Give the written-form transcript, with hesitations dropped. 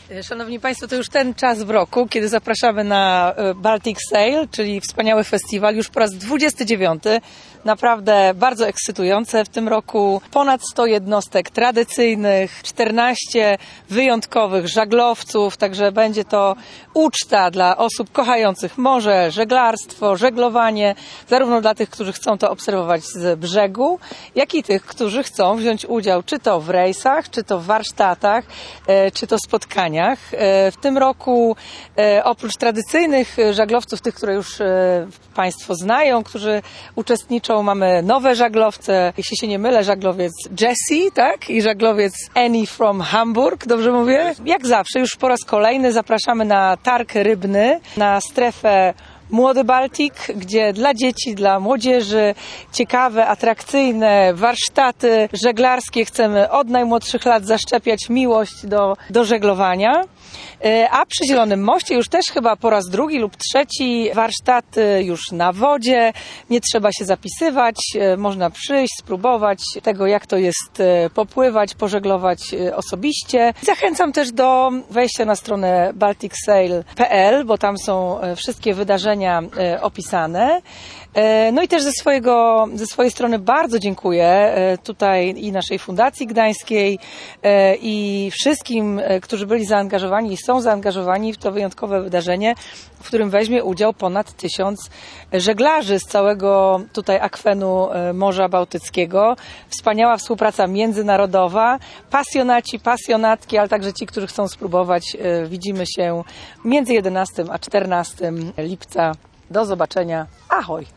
Szanowni Państwo, to już ten czas w roku, kiedy zapraszamy na Baltic Sail, czyli wspaniały festiwal, już po raz 29. Naprawdę bardzo ekscytujące. W tym roku ponad 100 jednostek tradycyjnych, 14 wyjątkowych żaglowców, także będzie to uczta dla osób kochających morze, żeglarstwo, żeglowanie, zarówno dla tych, którzy chcą to obserwować z brzegu, jak i tych, którzy chcą wziąć udział czy to w rejsach, czy to w warsztatach, czy to spotkaniach. W tym roku oprócz tradycyjnych żaglowców, tych, które już Państwo znają, którzy uczestniczą, mamy nowe żaglowce, jeśli się nie mylę, żaglowiec Jessie, tak? I żaglowiec Annie from Hamburg, dobrze mówię? Jak zawsze, już po raz kolejny zapraszamy na targ rybny, na strefę Młody Baltik, gdzie dla dzieci, dla młodzieży ciekawe, atrakcyjne warsztaty żeglarskie. Chcemy od najmłodszych lat zaszczepiać miłość do żeglowania. A przy Zielonym Moście już też chyba po raz drugi lub trzeci warsztaty już na wodzie. Nie trzeba się zapisywać, można przyjść, spróbować tego, jak to jest popływać, pożeglować osobiście. Zachęcam też do wejścia na stronę balticsail.pl, bo tam są wszystkie wydarzenia opisane. No i też ze swojej strony bardzo dziękuję tutaj i naszej Fundacji Gdańskiej i wszystkim, którzy byli zaangażowani i są zaangażowani w to wyjątkowe wydarzenie, w którym weźmie udział ponad 1000 żeglarzy z całego tutaj akwenu Morza Bałtyckiego. Wspaniała współpraca międzynarodowa, pasjonaci, pasjonatki, ale także ci, którzy chcą spróbować. Widzimy się między 11 a 14 lipca. Do zobaczenia. Ahoj!